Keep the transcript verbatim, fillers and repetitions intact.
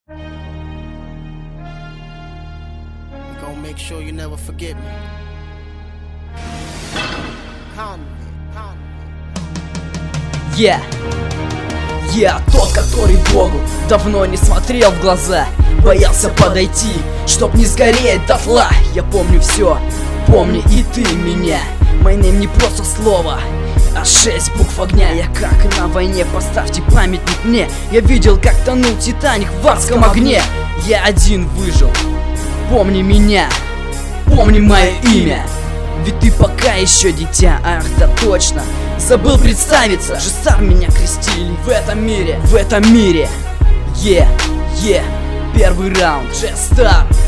Gonna make sure you never forget me. Я, я тот, который Богу давно не смотрел в глаза, боялся подойти, чтоб не сгореть дотла. Я помню все, помни и ты меня. My name не просто слово, а шесть букв огня. Я как на войне, поставьте памятник мне. Я видел, как тонул Титаник в адском огне. Я один выжил, помни меня, помни мое имя. Ведь ты пока еще дитя, ах да точно, забыл представиться, G-Star меня крестили в этом мире, в этом мире. Е, yeah, е, yeah, первый раунд, G-Star.